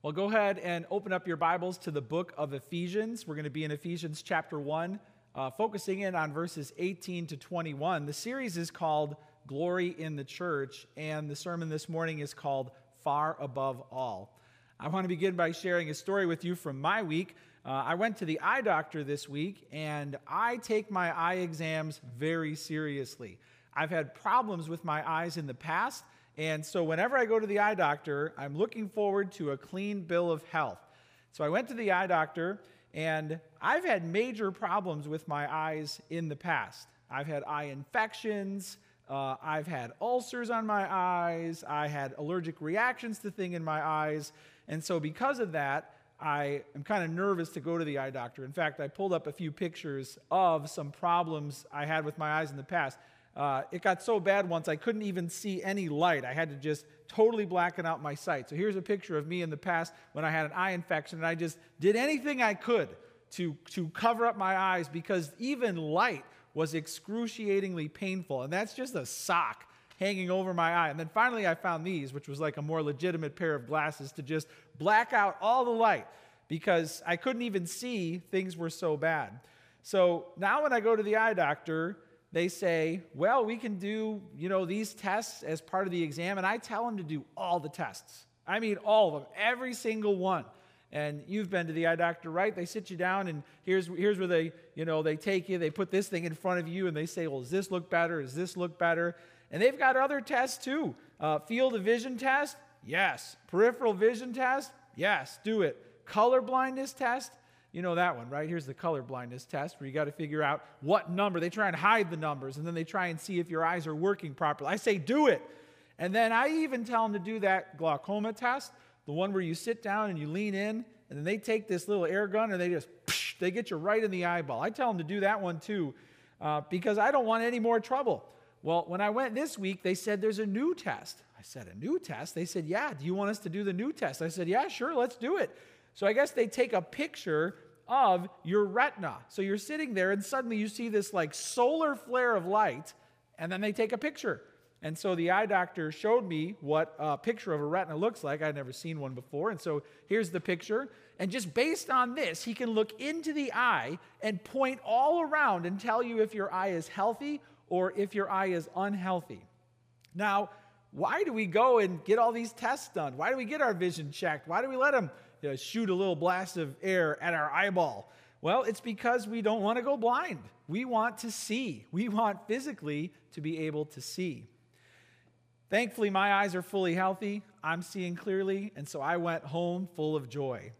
Well, go ahead and open up your Bibles to the book of Ephesians. We're going to be in Ephesians chapter 1, focusing in on verses 18 to 21. The series is called Glory in the Church, and the sermon this morning is called Far Above All. I want to begin by sharing a story with you from my week. I went to the eye doctor this week, and I take my eye exams very seriously. I've had problems with my eyes in the past, and so whenever I go to the eye doctor, I'm looking forward to a clean bill of health. So I went to the eye doctor, and I've had major problems with my eyes in the past. I've had eye infections, I've had ulcers on my eyes, I had allergic reactions to things in my eyes, and so because of that, I am kind of nervous to go to the eye doctor. In fact, I pulled up a few pictures of some problems I had with my eyes in the past. It got so bad once I couldn't even see any light. I had to just totally blacken out my sight. So here's a picture of me in the past when I had an eye infection, and I just did anything I could to cover up my eyes because even light was excruciatingly painful. And that's just a sock hanging over my eye. And then finally I found these, which was like a more legitimate pair of glasses to just black out all the light because I couldn't even see, things were so bad. So now when I go to the eye doctor, they say, well, we can do, these tests as part of the exam, and I tell them to do all the tests. I mean, all of them, every single one. And you've been to the eye doctor, right? They sit you down, and here's where they take you, they put this thing in front of you, and they say, well, does this look better? Does this look better? And they've got other tests too. Field of vision test? Yes. Peripheral vision test? Yes, do it. Color blindness test? You know that one, right? Here's the color blindness test where you got to figure out what number. They try and hide the numbers, and then they try and see if your eyes are working properly. I say, do it. And then I even tell them to do that glaucoma test, the one where you sit down and you lean in, and then they take this little air gun, and they get you right in the eyeball. I tell them to do that one too because I don't want any more trouble. Well, when I went this week, they said there's a new test. I said, a new test? They said, yeah, do you want us to do the new test? I said, yeah, sure, let's do it. So I guess they take a picture of your retina. So you're sitting there and suddenly you see this like solar flare of light, and then they take a picture. And so the eye doctor showed me what a picture of a retina looks like. I'd never seen one before. And so here's the picture. And just based on this, he can look into the eye and point all around and tell you if your eye is healthy or if your eye is unhealthy. Now, why do we go and get all these tests done? Why do we get our vision checked? Why do we let them shoot a little blast of air at our eyeball? Well, it's because we don't want to go blind. We want to see. We want physically to be able to see. Thankfully, my eyes are fully healthy. I'm seeing clearly, and so I went home full of joy.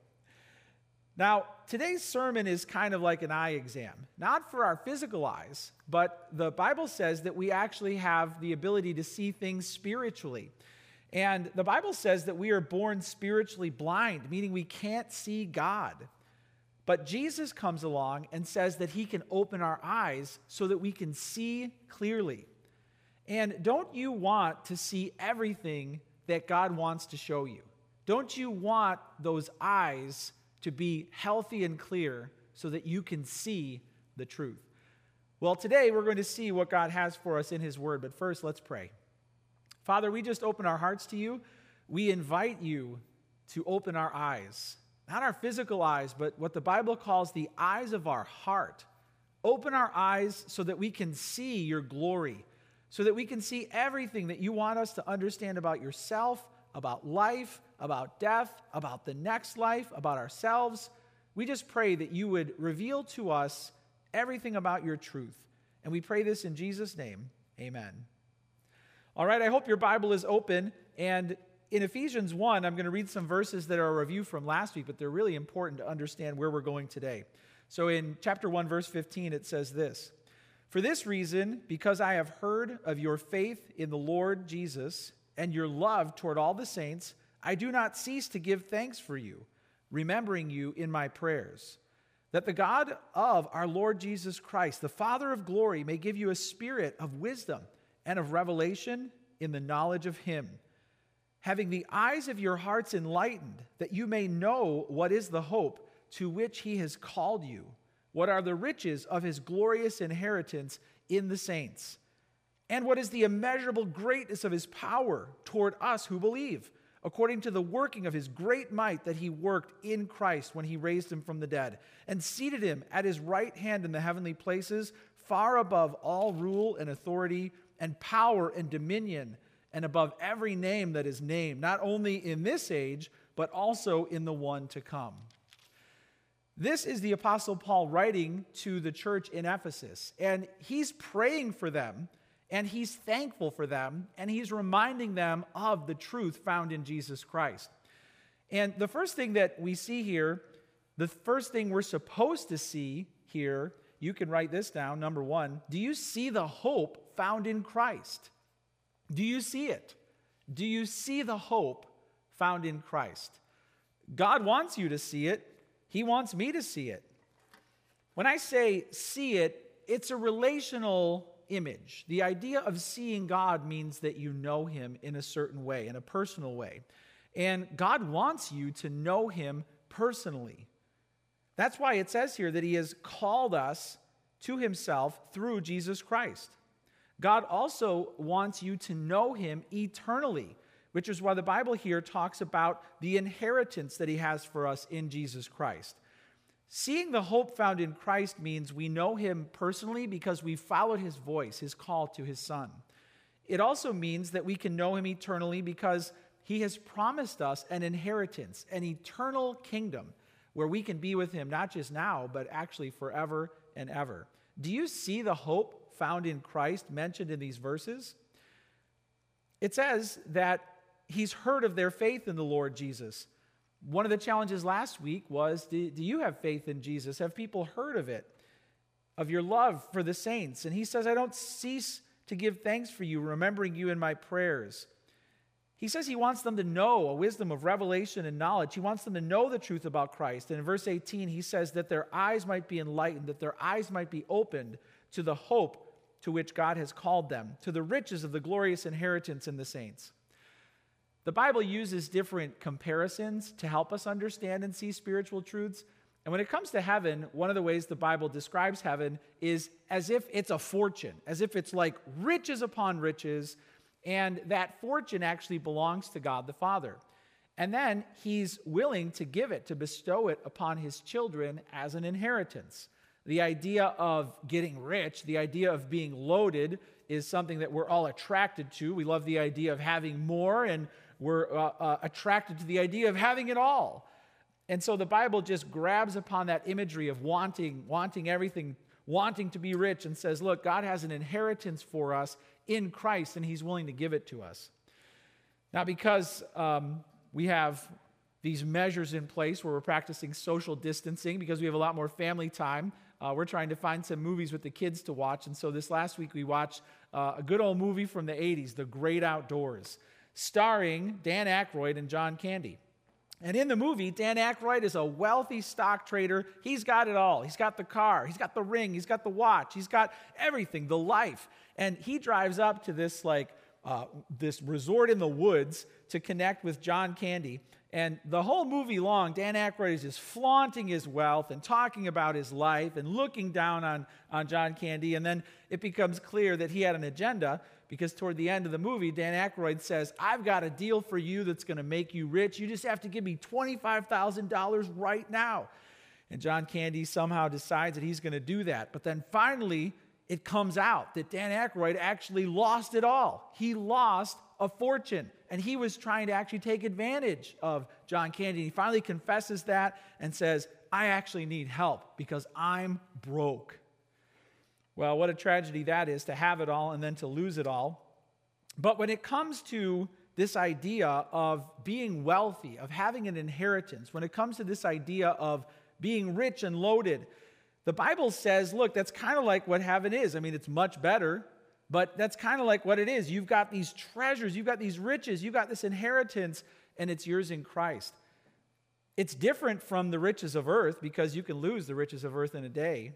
Now, today's sermon is kind of like an eye exam, not for our physical eyes, but the Bible says that we actually have the ability to see things spiritually. And the Bible says that we are born spiritually blind, meaning we can't see God. But Jesus comes along and says that he can open our eyes so that we can see clearly. And don't you want to see everything that God wants to show you? Don't you want those eyes to be healthy and clear so that you can see the truth? Well, today we're going to see what God has for us in his word, but first let's pray. Father, we just open our hearts to you. We invite you to open our eyes, not our physical eyes, but what the Bible calls the eyes of our heart. Open our eyes so that we can see your glory, so that we can see everything that you want us to understand about yourself, about life, about death, about the next life, about ourselves. We just pray that you would reveal to us everything about your truth. And we pray this in Jesus' name. Amen. All right, I hope your Bible is open. And in Ephesians 1, I'm going to read some verses that are a review from last week, but they're really important to understand where we're going today. So in chapter 1, verse 15, it says this: "For this reason, because I have heard of your faith in the Lord Jesus and your love toward all the saints, I do not cease to give thanks for you, remembering you in my prayers, that the God of our Lord Jesus Christ, the Father of glory, may give you a spirit of wisdom and of revelation in the knowledge of him, having the eyes of your hearts enlightened, that you may know what is the hope to which he has called you, what are the riches of his glorious inheritance in the saints, and what is the immeasurable greatness of his power toward us who believe, according to the working of his great might that he worked in Christ when he raised him from the dead, and seated him at his right hand in the heavenly places, far above all rule and authority and power and dominion, and above every name that is named, not only in this age, but also in the one to come. This is the Apostle Paul writing to the church in Ephesus, and he's praying for them, and he's thankful for them, and he's reminding them of the truth found in Jesus Christ. And the first thing that we see here, the first thing we're supposed to see here, you can write this down, number one, do you see the hope found in Christ? Do you see it? Do you see the hope found in Christ? God wants you to see it. He wants me to see it. When I say see it, it's a relational image. The idea of seeing God means that you know him in a certain way, in a personal way. And God wants you to know him personally. That's why it says here that he has called us to himself through Jesus Christ. God also wants you to know him eternally, which is why the Bible here talks about the inheritance that he has for us in Jesus Christ. Seeing the hope found in Christ means we know him personally because we followed his voice, his call to his Son. It also means that we can know him eternally because he has promised us an inheritance, an eternal kingdom where we can be with him not just now, but actually forever and ever. Do you see the hope found in Christ mentioned in these verses? It says that he's heard of their faith in the Lord Jesus. One of the challenges last week was, do you have faith in Jesus? Have people heard of it, of your love for the saints? And he says, I don't cease to give thanks for you, remembering you in my prayers. He says he wants them to know a wisdom of revelation and knowledge. He wants them to know the truth about Christ. And in verse 18, he says that their eyes might be enlightened, that their eyes might be opened to the hope to which God has called them, to the riches of the glorious inheritance in the saints. The Bible uses different comparisons to help us understand and see spiritual truths. And when it comes to heaven, one of the ways the Bible describes heaven is as if it's a fortune, as if it's like riches upon riches, and that fortune actually belongs to God the Father. And then he's willing to give it, to bestow it upon his children as an inheritance. The idea of getting rich, the idea of being loaded is something that we're all attracted to. We love the idea of having more, and we're attracted to the idea of having it all. And so the Bible just grabs upon that imagery of wanting everything, wanting to be rich, and says, look, God has an inheritance for us in Christ, and he's willing to give it to us. Now, because we have these measures in place where we're practicing social distancing, because we have a lot more family time, we're trying to find some movies with the kids to watch. And so this last week we watched a good old movie from the 80s, The Great Outdoors, starring Dan Aykroyd and John Candy. And in the movie, Dan Aykroyd is a wealthy stock trader. He's got it all. He's got the car. He's got the ring. He's got the watch. He's got everything, the life. And he drives up to this this resort in the woods to connect with John Candy. And the whole movie long, Dan Aykroyd is just flaunting his wealth and talking about his life and looking down on John Candy. And then it becomes clear that he had an agenda, because toward the end of the movie, Dan Aykroyd says, I've got a deal for you that's going to make you rich. You just have to give me $25,000 right now. And John Candy somehow decides that he's going to do that. But then finally, it comes out that Dan Aykroyd actually lost it all. He lost a fortune, and he was trying to actually take advantage of John Candy. He finally confesses that and says, I actually need help because I'm broke. Well, what a tragedy that is, to have it all and then to lose it all. But when it comes to this idea of being wealthy, of having an inheritance, when it comes to this idea of being rich and loaded, the Bible says, look, that's kind of like what heaven is. I mean, it's much better, but that's kind of like what it is. You've got these treasures, you've got these riches, you've got this inheritance, and it's yours in Christ. It's different from the riches of earth because you can lose the riches of earth in a day.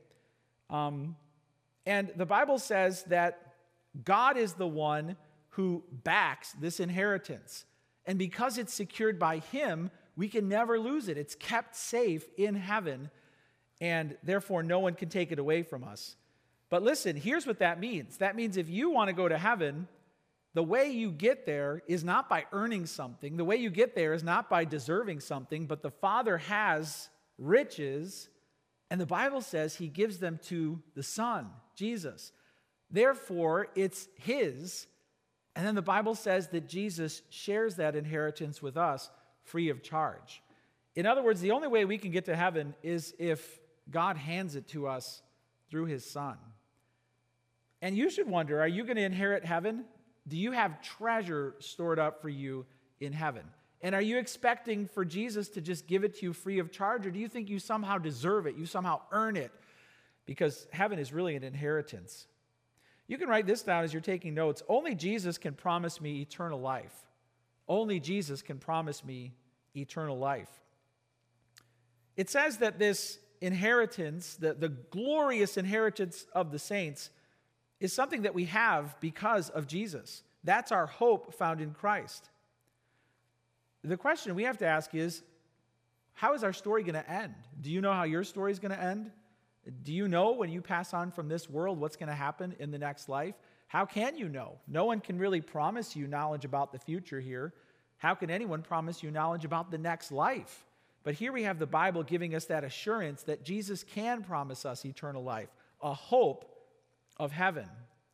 And the Bible says that God is the one who backs this inheritance. And because it's secured by him, we can never lose it. It's kept safe in heaven, and therefore no one can take it away from us. But listen, here's what that means. That means if you want to go to heaven, the way you get there is not by earning something. The way you get there is not by deserving something, but the Father has riches, and the Bible says he gives them to the Son, Jesus. Therefore, it's his. And then the Bible says that Jesus shares that inheritance with us free of charge. In other words, the only way we can get to heaven is if God hands it to us through his Son. And you should wonder, are you going to inherit heaven? Do you have treasure stored up for you in heaven? And are you expecting for Jesus to just give it to you free of charge, or do you think you somehow deserve it, you somehow earn it? Because heaven is really an inheritance. You can write this down as you're taking notes. Only Jesus can promise me eternal life. Only Jesus can promise me eternal life. It says that this inheritance, the glorious inheritance of the saints, is something that we have because of Jesus. That's our hope found in Christ. The question we have to ask is, how is our story going to end? Do you know how your story is going to end? Do you know when you pass on from this world what's going to happen in the next life? How can you know? No one can really promise you knowledge about the future here. How can anyone promise you knowledge about the next life? But here we have the Bible giving us that assurance that Jesus can promise us eternal life, a hope of heaven.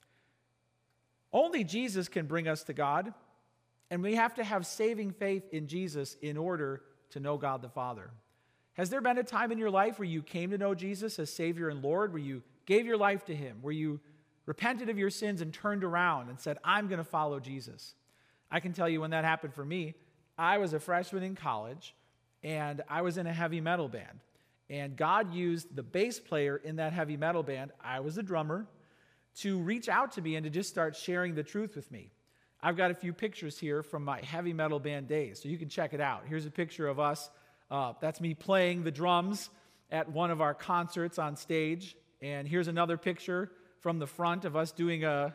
Only Jesus can bring us to God, and we have to have saving faith in Jesus in order to know God the Father. Has there been a time in your life where you came to know Jesus as Savior and Lord, where you gave your life to him, where you repented of your sins and turned around and said, I'm going to follow Jesus? I can tell you when that happened for me. I was a freshman in college, and I was in a heavy metal band. And God used the bass player in that heavy metal band, I was the drummer, to reach out to me and to just start sharing the truth with me. I've got a few pictures here from my heavy metal band days, so you can check it out. Here's a picture of us. That's me playing the drums at one of our concerts on stage. And here's another picture from the front of us doing a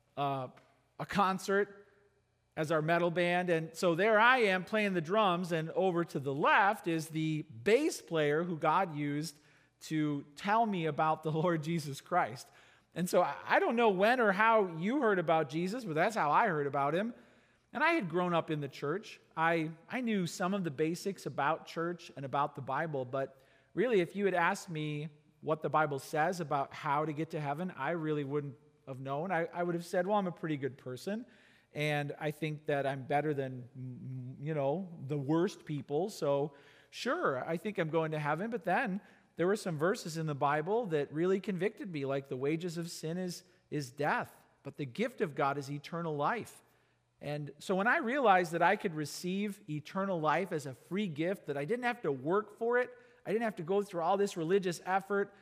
concert as our metal band. And so there I am playing the drums, and over to the left is the bass player who God used to tell me about the Lord Jesus Christ. And so I don't know when or how you heard about Jesus, but that's how I heard about him. And I had grown up in the church. I knew some of the basics about church and about the Bible, but really if you had asked me what the Bible says about how to get to heaven, I really wouldn't have known. I would have said, well, I'm a pretty good person, and I think that I'm better than, the worst people, so sure, I think I'm going to heaven. But then there were some verses in the Bible that really convicted me, like the wages of sin is death, but the gift of God is eternal life. And so when I realized that I could receive eternal life as a free gift, that I didn't have to work for it, I didn't have to go through all this religious effort,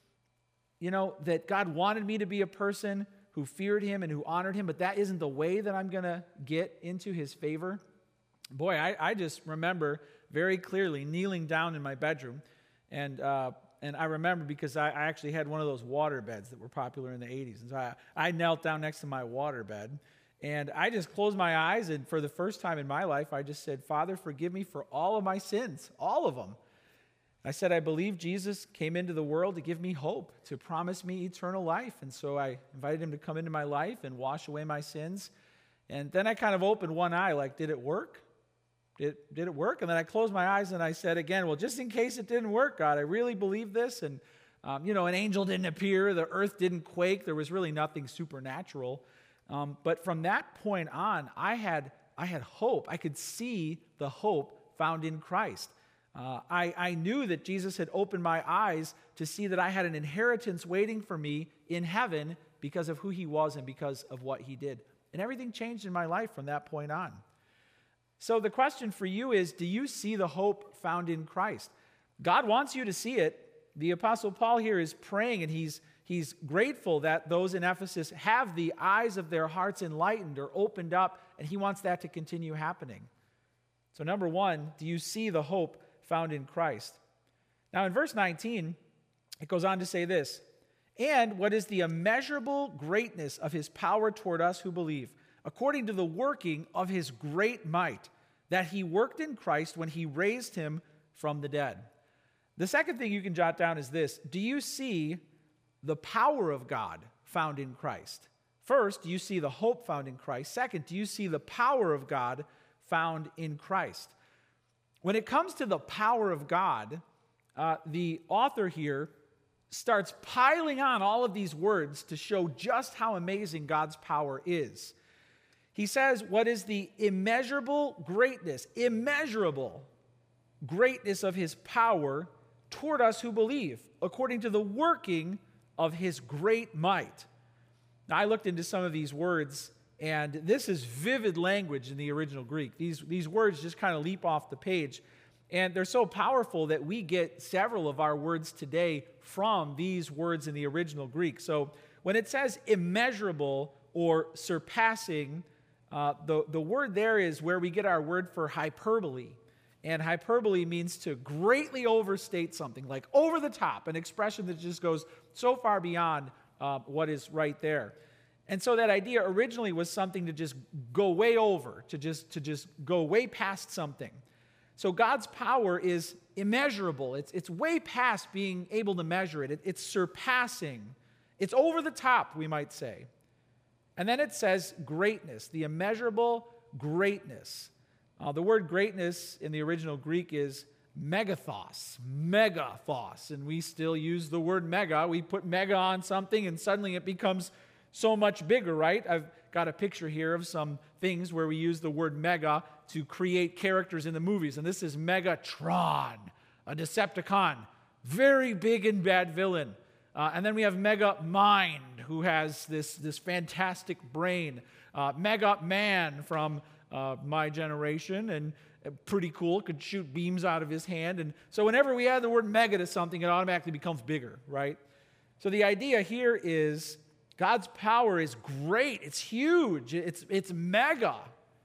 that God wanted me to be a person who feared him and who honored him, but that isn't the way that I'm going to get into his favor. Boy, I just remember very clearly kneeling down in my bedroom, and I remember because I actually had one of those water beds that were popular in the 80s, and so I knelt down next to my water bed, and I just closed my eyes, and for the first time in my life, I just said, Father, forgive me for all of my sins, all of them. I said, I believe Jesus came into the world to give me hope, to promise me eternal life. And so I invited him to come into my life and wash away my sins. And then I kind of opened one eye, like, did it work? Did it work? And then I closed my eyes and I said again, well, just in case it didn't work, God, I really believe this. And, an angel didn't appear. The earth didn't quake. There was really nothing supernatural. But from that point on, I had hope. I could see the hope found in Christ. I knew that Jesus had opened my eyes to see that I had an inheritance waiting for me in heaven because of who he was and because of what he did. And everything changed in my life from that point on. So the question for you is, do you see the hope found in Christ? God wants you to see it. The Apostle Paul here is praying, and he's grateful that those in Ephesus have the eyes of their hearts enlightened or opened up, and he wants that to continue happening. So number one, do you see the hope found in Christ? Now in verse 19, it goes on to say this, and what is the immeasurable greatness of his power toward us who believe, according to the working of his great might, that he worked in Christ when he raised him from the dead. The second thing you can jot down is this: do you see the power of God found in Christ? First, do you see the hope found in Christ? Second, do you see the power of God found in Christ? When it comes to the power of God, the author here starts piling on all of these words to show just how amazing God's power is. He says, what is the immeasurable greatness of his power toward us who believe, according to the working of his great might. Now, I looked into some of these words, and this is vivid language in the original Greek. These words just kind of leap off the page, and they're so powerful that we get several of our words today from these words in the original Greek. So when it says immeasurable or surpassing, the word there is where we get our word for hyperbole. And hyperbole means to greatly overstate something, like over the top, an expression that just goes so far beyond what is right there. And so that idea originally was something to just go way over, to just go way past something. So God's power is immeasurable. It's way past being able to measure it. It's surpassing. It's over the top, we might say. And then it says greatness, the immeasurable greatness. The word greatness in the original Greek is megathos, and we still use the word mega. We put mega on something and suddenly it becomes so much bigger, right? I've got a picture here of some things where we use the word mega to create characters in the movies, and this is Megatron, a Decepticon, very big and bad villain. And then we have Mega Mind, who has this fantastic brain. Mega Man from my generation, and pretty cool, could shoot beams out of his hand. And so whenever we add the word mega to something, it automatically becomes bigger, right? So the idea here is God's power is great. It's huge. It's mega.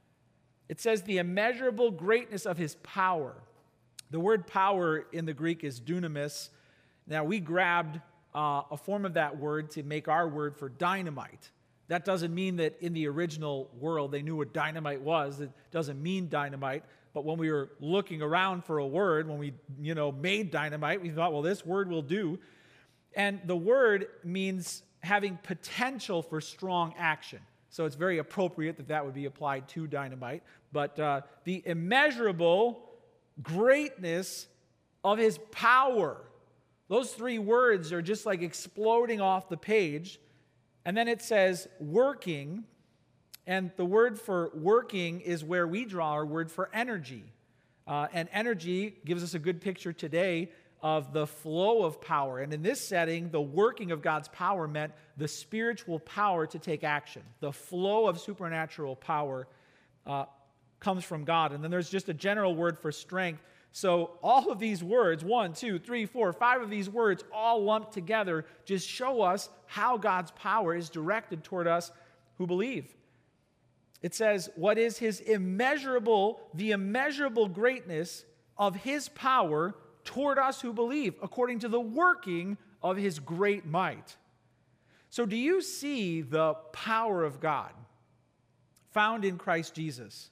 It says the immeasurable greatness of his power. The word power in the Greek is dunamis. Now, we grabbed a form of that word to make our word for dynamite. That doesn't mean that in the original world they knew what dynamite was. It doesn't mean dynamite. But when we were looking around for a word, when we, made dynamite, we thought, well, this word will do. And the word means having potential for strong action. So it's very appropriate that would be applied to dynamite. But the immeasurable greatness of his power. Those three words are just like exploding off the page. And then it says working, and the word for working is where we draw our word for energy. And energy gives us a good picture today of the flow of power. And in this setting, the working of God's power meant the spiritual power to take action. The flow of supernatural power comes from God. And then there's just a general word for strength. So all of these words, 1, 2, 3, 4, 5 of these words all lumped together just show us how God's power is directed toward us who believe. It says, what is the immeasurable greatness of his power toward us who believe, according to the working of his great might. So do you see the power of God found in Christ Jesus?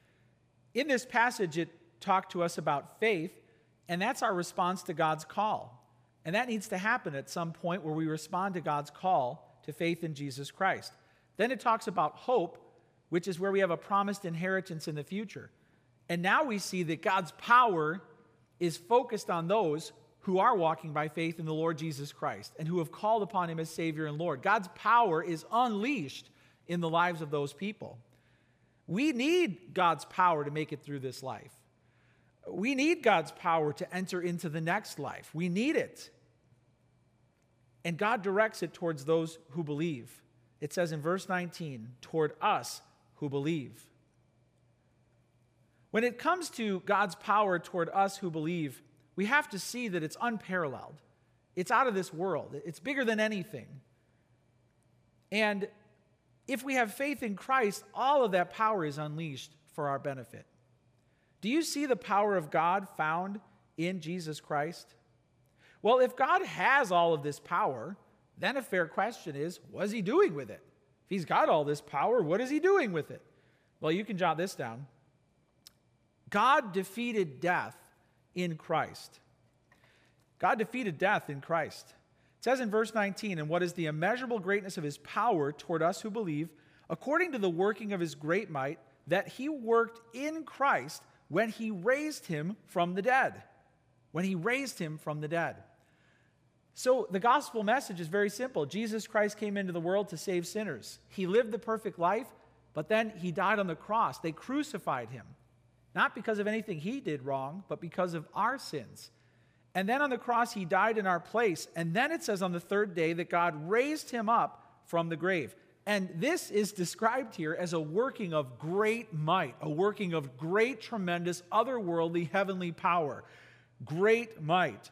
In this passage, it talk to us about faith, and that's our response to God's call. And that needs to happen at some point where we respond to God's call to faith in Jesus Christ. Then it talks about hope, which is where we have a promised inheritance in the future. And now we see that God's power is focused on those who are walking by faith in the Lord Jesus Christ and who have called upon him as Savior and Lord. God's power is unleashed in the lives of those people. We need God's power to make it through this life. We need God's power to enter into the next life. We need it. And God directs it towards those who believe. It says in verse 19, toward us who believe. When it comes to God's power toward us who believe, we have to see that it's unparalleled. It's out of this world. It's bigger than anything. And if we have faith in Christ, all of that power is unleashed for our benefit. Do you see the power of God found in Jesus Christ? Well, if God has all of this power, then a fair question is, what is he doing with it? If he's got all this power, what is he doing with it? Well, you can jot this down. God defeated death in Christ. God defeated death in Christ. It says in verse 19, "And what is the immeasurable greatness of his power toward us who believe, according to the working of his great might, that he worked in Christ when he raised him from the dead." When he raised him from the dead. So the gospel message is very simple. Jesus Christ came into the world to save sinners. He lived the perfect life, but then he died on the cross. They crucified him, not because of anything he did wrong, but because of our sins. And then on the cross, he died in our place. And then it says on the third day that God raised him up from the grave. And this is described here as a working of great might, a working of great, tremendous, otherworldly, heavenly power. Great might.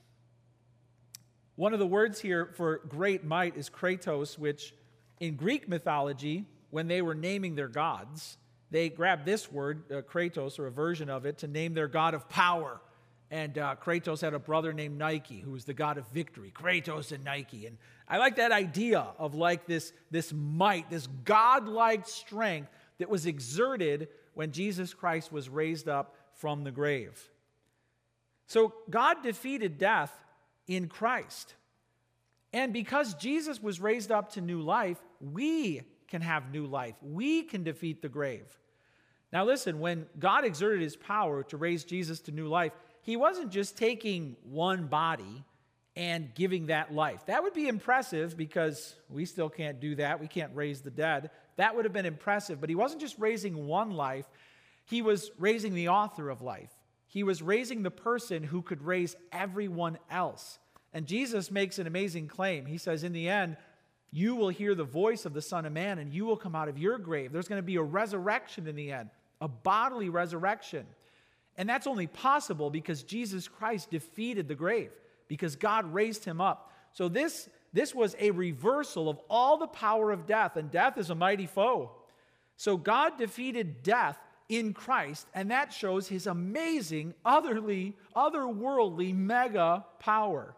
One of the words here for great might is kratos, which in Greek mythology, when they were naming their gods, they grabbed this word, kratos, or a version of it, to name their god of power. And Kratos had a brother named Nike, who was the god of victory. Kratos and Nike. And I like that idea of like this might, this godlike strength that was exerted when Jesus Christ was raised up from the grave. So God defeated death in Christ. And because Jesus was raised up to new life, we can have new life. We can defeat the grave. Now listen, when God exerted his power to raise Jesus to new life, he wasn't just taking one body and giving that life. That would be impressive because we still can't do that. We can't raise the dead. That would have been impressive. But he wasn't just raising one life. He was raising the author of life. He was raising the person who could raise everyone else. And Jesus makes an amazing claim. He says, in the end, you will hear the voice of the Son of Man and you will come out of your grave. There's going to be a resurrection in the end, a bodily resurrection. And that's only possible because Jesus Christ defeated the grave, because God raised him up. So this was a reversal of all the power of death, and death is a mighty foe. So God defeated death in Christ, and that shows his amazing, otherworldly mega power.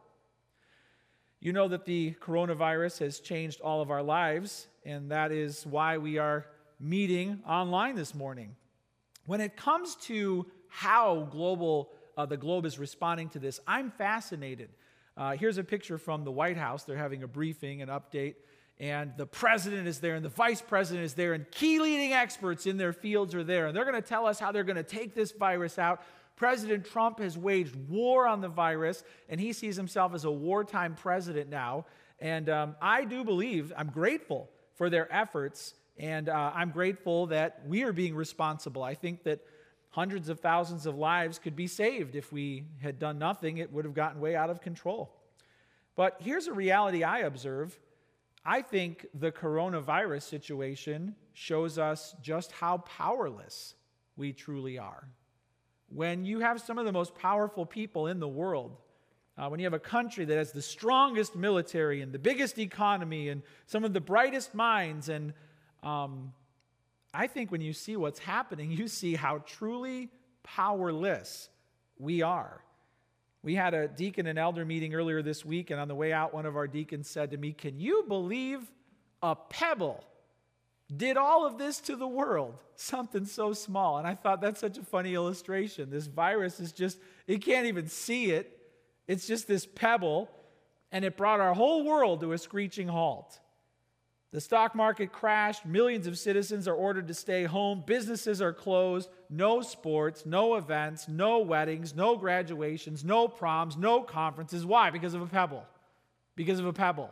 You know that the coronavirus has changed all of our lives, and that is why we are meeting online this morning. When it comes to how the globe is responding to this, I'm fascinated. Here's a picture from the White House. They're having a briefing, an update, and the president is there, and the vice president is there, and key leading experts in their fields are there, and they're going to tell us how they're going to take this virus out. President Trump has waged war on the virus, and he sees himself as a wartime president now. And I do believe, I'm grateful for their efforts, and I'm grateful that we are being responsible. I think that hundreds of thousands of lives could be saved. If we had done nothing, it would have gotten way out of control. But here's a reality I observe. I think the coronavirus situation shows us just how powerless we truly are. When you have some of the most powerful people in the world, when you have a country that has the strongest military and the biggest economy and some of the brightest minds, and I think when you see what's happening, you see how truly powerless we are. We had a deacon and elder meeting earlier this week, and on the way out, one of our deacons said to me, "Can you believe a pebble did all of this to the world? Something so small." And I thought that's such a funny illustration. This virus is just, it can't even see it. It's just this pebble, and it brought our whole world to a screeching halt. The stock market crashed. Millions of citizens are ordered to stay home. Businesses are closed. No sports, no events, no weddings, no graduations, no proms, no conferences. Why? Because of a pebble. Because of a pebble.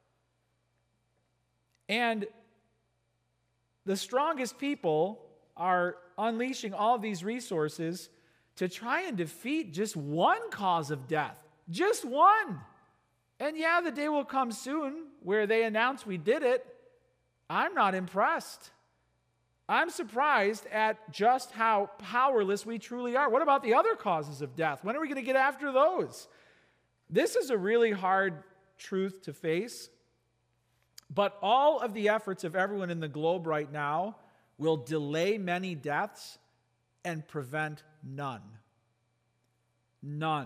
And the strongest people are unleashing all of these resources to try and defeat just one cause of death. Just one. And yeah, the day will come soon where they announce we did it. I'm not impressed. I'm surprised at just how powerless we truly are. What about the other causes of death? When are we going to get after those? This is a really hard truth to face. But all of the efforts of everyone in the globe right now will delay many deaths and prevent none. None.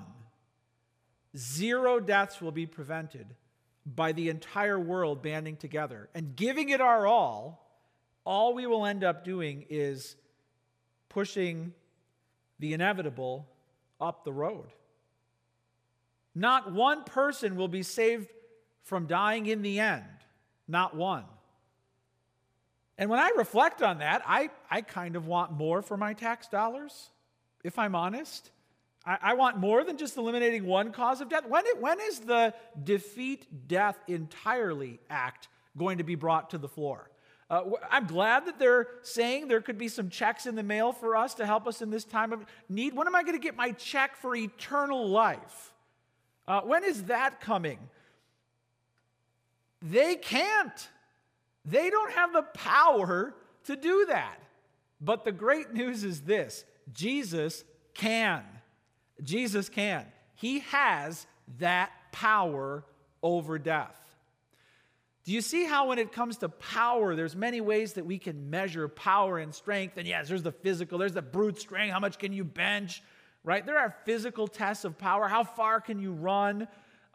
0 deaths will be prevented by the entire world banding together and giving it our all. All we will end up doing is pushing the inevitable up the road. Not one person will be saved from dying in the end. Not one. And when I reflect on that, I kind of want more for my tax dollars, if I'm honest. I want more than just eliminating one cause of death. When is the defeat death entirely act going to be brought to the floor? I'm glad that they're saying there could be some checks in the mail for us to help us in this time of need. When am I going to get my check for eternal life? When is that coming? They can't. They don't have the power to do that. But the great news is this: Jesus can. Jesus can. He has that power over death. Do you see how when it comes to power, there's many ways that we can measure power and strength? And yes, there's the physical, there's the brute strength. How much can you bench? Right? There are physical tests of power. How far can you run?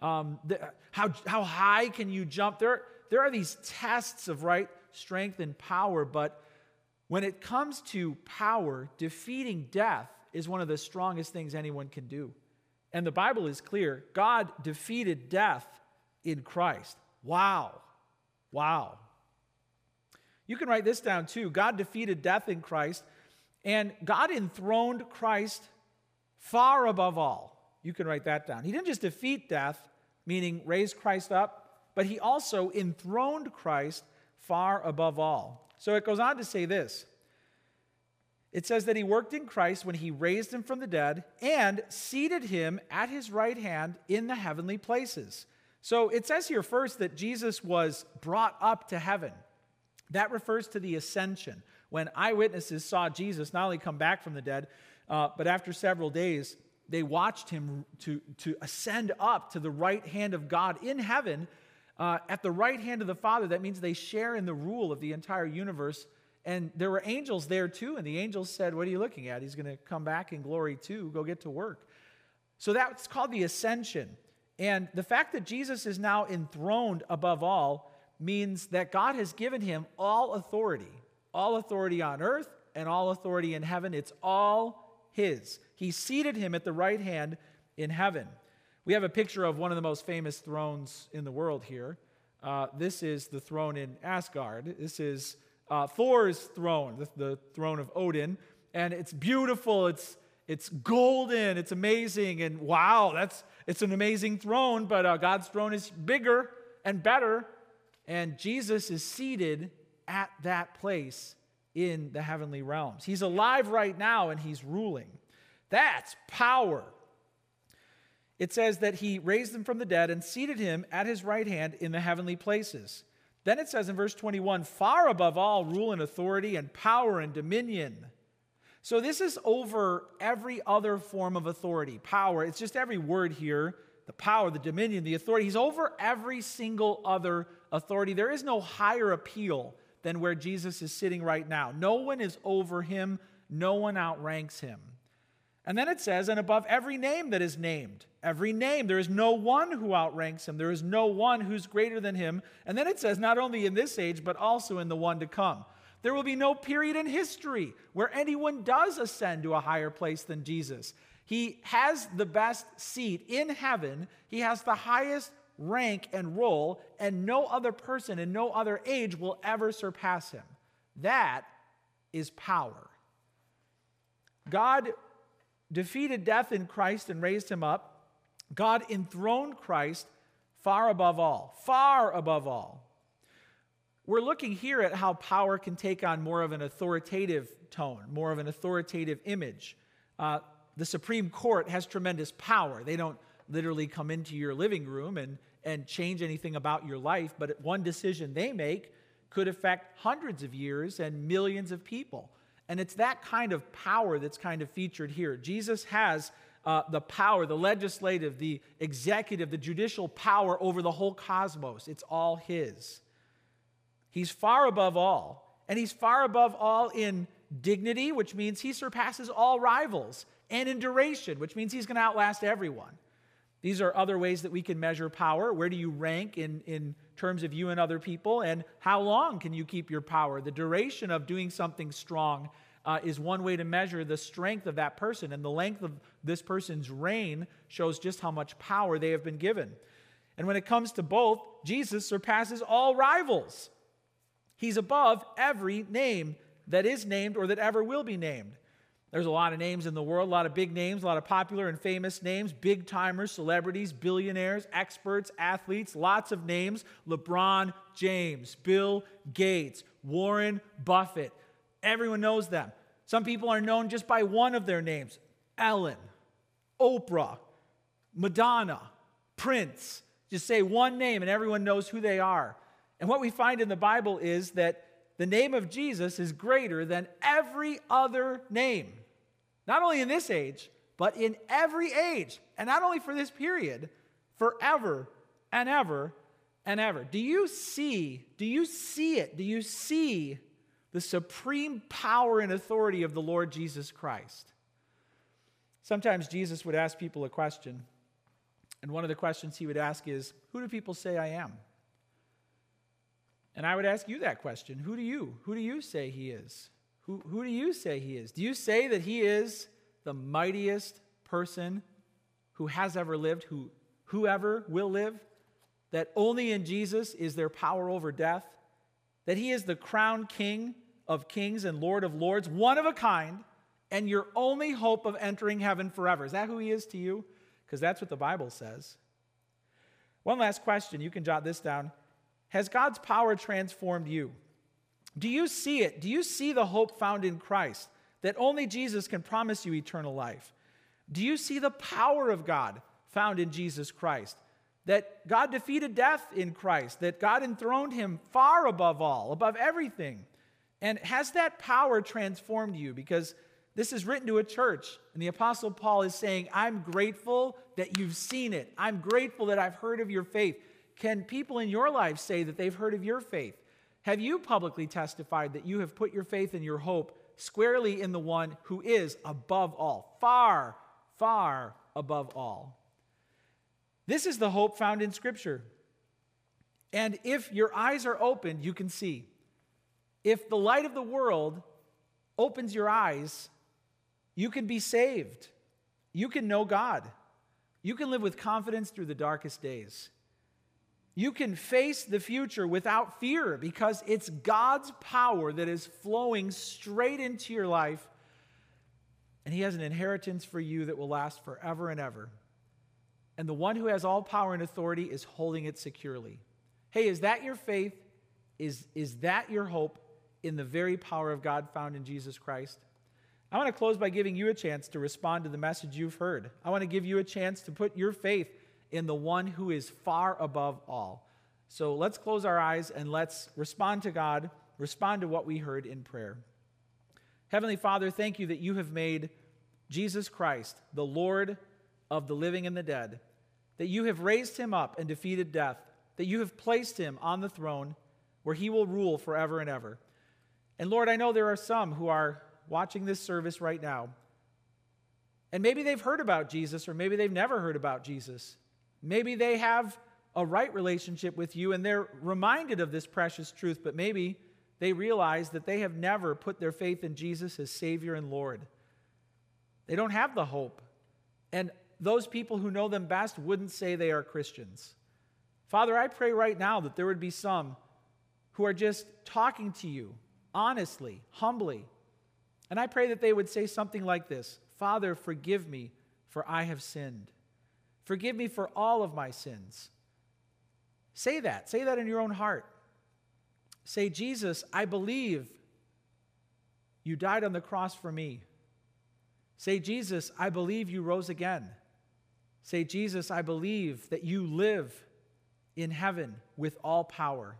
How high can you jump? There are these tests of strength and power. But when it comes to power, defeating death is one of the strongest things anyone can do. And the Bible is clear. God defeated death in Christ. Wow. Wow. You can write this down too. God defeated death in Christ, and God enthroned Christ far above all. You can write that down. He didn't just defeat death, meaning raise Christ up, but he also enthroned Christ far above all. So it goes on to say this. It says that he worked in Christ when he raised him from the dead and seated him at his right hand in the heavenly places. So it says here first that Jesus was brought up to heaven. That refers to the ascension, when eyewitnesses saw Jesus not only come back from the dead, but after several days, they watched him to ascend up to the right hand of God in heaven, at the right hand of the Father. That means they share in the rule of the entire universe. And there were angels there too, and the angels said, "What are you looking at? He's going to come back in glory too. Go get to work." So that's called the ascension. And the fact that Jesus is now enthroned above all means that God has given him all authority on earth and all authority in heaven. It's all his. He seated him at the right hand in heaven. We have a picture of one of the most famous thrones in the world here. This is the throne in Asgard. This is Thor's throne, the throne of Odin, and it's beautiful, it's golden, it's amazing, and wow, it's an amazing throne, but God's throne is bigger and better, and Jesus is seated at that place in the heavenly realms. He's alive right now, and he's ruling. That's power. It says that he raised him from the dead and seated him at his right hand in the heavenly places. Then it says in verse 21, far above all rule and authority and power and dominion. So this is over every other form of authority. Power, it's just every word here. The power, the dominion, the authority. He's over every single other authority. There is no higher appeal than where Jesus is sitting right now. No one is over him. No one outranks him. And then it says, and above every name that is named. Every name. There is no one who outranks him. There is no one who's greater than him. And then it says, not only in this age, but also in the one to come. There will be no period in history where anyone does ascend to a higher place than Jesus. He has the best seat in heaven. He has the highest rank and role, and no other person in no other age will ever surpass him. That is power. God defeated death in Christ and raised him up. God enthroned Christ far above all. Far above all. We're looking here at how power can take on more of an authoritative tone, more of an authoritative image. The Supreme Court has tremendous power. They don't literally come into your living room and change anything about your life, but one decision they make could affect hundreds of years and millions of people. And it's that kind of power that's kind of featured here. Jesus has the power, the legislative, the executive, the judicial power over the whole cosmos. It's all his. He's far above all. And he's far above all in dignity, which means he surpasses all rivals, and in duration, which means he's going to outlast everyone. These are other ways that we can measure power. Where do you rank in terms of you and other people? And how long can you keep your power? The duration of doing something strong is one way to measure the strength of that person. And the length of This person's reign shows just how much power they have been given. And when it comes to both, Jesus surpasses all rivals. He's above every name that is named or that ever will be named. There's a lot of names in the world, a lot of big names, a lot of popular and famous names, big-timers, celebrities, billionaires, experts, athletes, lots of names. LeBron James, Bill Gates, Warren Buffett. Everyone knows them. Some people are known just by one of their names. Ellen, Oprah, Madonna, Prince. Just say one name and everyone knows who they are. And what we find in the Bible is that the name of Jesus is greater than every other name. Not only in this age, but in every age. And not only for this period, forever and ever and ever. Do you see it? Do you see the supreme power and authority of the Lord Jesus Christ? Sometimes Jesus would ask people a question. And one of the questions he would ask is, who do people say I am? And I would ask you that question. Who do you say he is? Who do you say he is? Do you say that he is the mightiest person who has ever lived, whoever will live? That only in Jesus is there power over death? That he is the crowned King of kings and Lord of lords, one of a kind, and your only hope of entering heaven forever? Is that who he is to you? Because that's what the Bible says. One last question. You can jot this down. Has God's power transformed you? Do you see it? Do you see the hope found in Christ? That only Jesus can promise you eternal life. Do you see the power of God found in Jesus Christ? That God defeated death in Christ. That God enthroned him far above all, above everything. And has that power transformed you? Because this is written to a church, and the Apostle Paul is saying, I'm grateful that you've seen it. I'm grateful that I've heard of your faith. Can people in your life say that they've heard of your faith? Have you publicly testified that you have put your faith and your hope squarely in the one who is above all, far, far above all? This is the hope found in Scripture. And if your eyes are opened, you can see. If the light of the world opens your eyes, you can be saved. You can know God. You can live with confidence through the darkest days. You can face the future without fear because it's God's power that is flowing straight into your life. And he has an inheritance for you that will last forever and ever. And the one who has all power and authority is holding it securely. Hey, is that your faith? Is that your hope in the very power of God found in Jesus Christ? I want to close by giving you a chance to respond to the message you've heard. I want to give you a chance to put your faith in the one who is far above all. So let's close our eyes and let's respond to God, respond to what we heard in prayer. Heavenly Father, thank you that you have made Jesus Christ the Lord of the living and the dead, that you have raised him up and defeated death, that you have placed him on the throne where he will rule forever and ever. And Lord, I know there are some who are watching this service right now, and maybe they've heard about Jesus, or maybe they've never heard about Jesus. Maybe they have a right relationship with you, and they're reminded of this precious truth, but maybe they realize that they have never put their faith in Jesus as Savior and Lord. They don't have the hope. And those people who know them best wouldn't say they are Christians. Father, I pray right now that there would be some who are just talking to you honestly, humbly. And I pray that they would say something like this: Father, forgive me, for I have sinned. Forgive me for all of my sins. Say that. Say that in your own heart. Say, Jesus, I believe you died on the cross for me. Say, Jesus, I believe you rose again. Say, Jesus, I believe that you live in heaven with all power.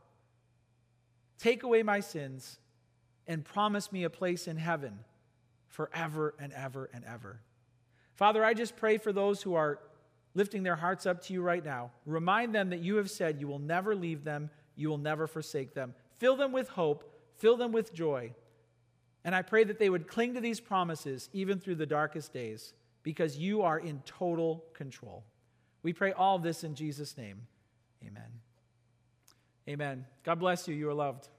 Take away my sins and promise me a place in heaven forever and ever and ever. Father, I just pray for those who are lifting their hearts up to you right now. Remind them that you have said you will never leave them, you will never forsake them. Fill them with hope, fill them with joy. And I pray that they would cling to these promises even through the darkest days, because you are in total control. We pray all of this in Jesus' name. Amen. Amen. God bless you. You are loved.